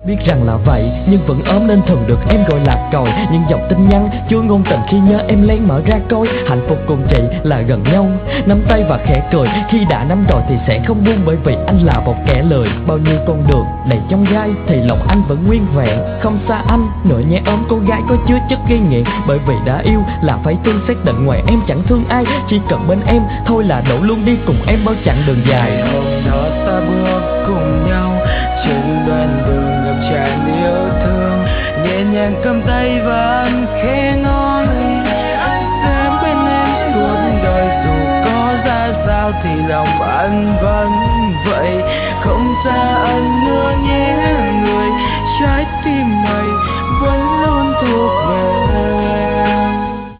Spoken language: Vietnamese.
Biết rằng là vậy nhưng vẫn ốm nên thường được em gọi là còi. Nhưng dòng tin nhắn chứa ngôn tình khi nhớ em lén mở ra coi. Hạnh phúc cùng chị là gần nhau, nắm tay và khẽ cười. Khi đã nắm rồi thì sẽ không buông, bởi vì anh là một kẻ lười. Bao nhiêu con đường đầy chông gai thì lòng anh vẫn nguyên vẹn. Không xa anh nữa nhé ốm cô gái có chứa chất gây nghiện. Bởi vì đã yêu là phải thương, xác định ngoài em chẳng thương ai. Chỉ cần bên em thôi là đủ, luôn đi cùng em bao chặng đường dài. Hôm đó ta bước cùng nhau trên đoạn đường ngập tràn yêu thương, nhẹ nhàng cầm tay và anh khẽ nói sẽ bên em suốt đời. Dù có ra sao thì lòng anh vẫn vậy, không xa anh nữa nhé.